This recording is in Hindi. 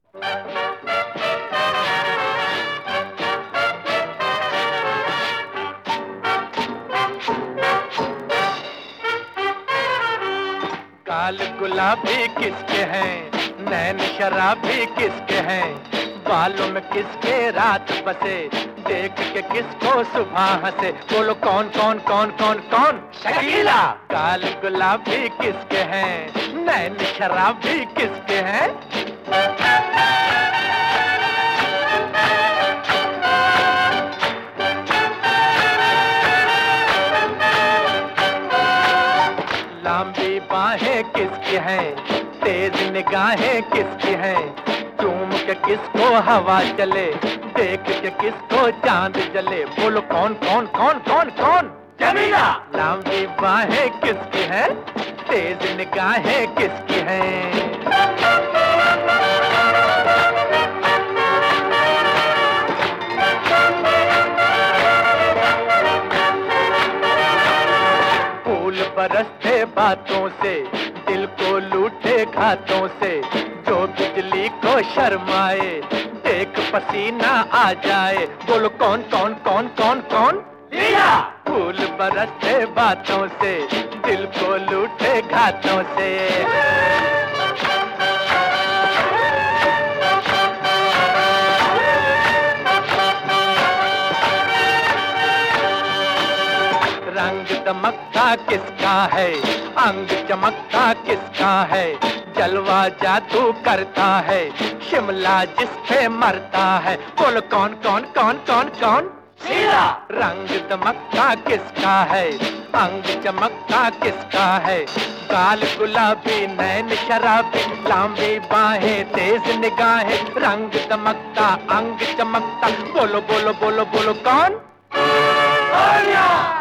काल गुलाबी किसके हैं, नैन शराबी किसके हैं, बालों में किसके रात बसे, देख के किसको सुबह हंसे, बोलो कौन कौन कौन कौन कौन? शकीला। काल गुलाबी किसके हैं, नैन शराबी किसके हैं? लंबी बाहें किसकी हैं, तेज निगाहें किसकी हैं, चूम के किसको हवा चले, देख के किसको चांद जले, बोलो कौन कौन कौन कौन कौन? जमीला। लंबी बाहें किसकी हैं, तेज निगाहें किसकी हैं? फूल बरसते बातों से, दिल को लूटे घातों से, जो बिजली को शर्माए, देख पसीना आ जाए, बोलो कौन कौन कौन कौन कौन? लिया। फूल बरसते बातों से, दिल को लूटे घातों से। रंग दमकता किसका है, अंग चमकता किसका है, जलवा जादू करता है, शिमला जिस पे मरता है, बोलो कौन कौन कौन कौन कौन? शीला। रंग दमकता किसका है, अंग चमकता किसका है, काल गुलाबी नैन शराबी, लंबी बाहें तेज निगाहें, रंग दमकता अंग चमकता, बोलो बोलो बोलो बोलो कौन?